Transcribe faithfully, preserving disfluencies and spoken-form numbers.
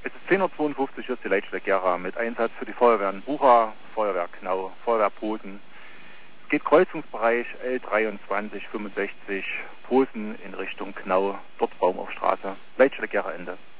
Es ist zehn Uhr zweiundfünfzig, hier ist die Leitstelle Gera mit Einsatz für die Feuerwehren Bucha, Feuerwehr Knau, Feuerwehr Posen. Es geht Kreuzungsbereich L dreiundzwanzig fünfundsechzig Posen in Richtung Knau, dort Baum auf Straße. Leitstelle Gera Ende.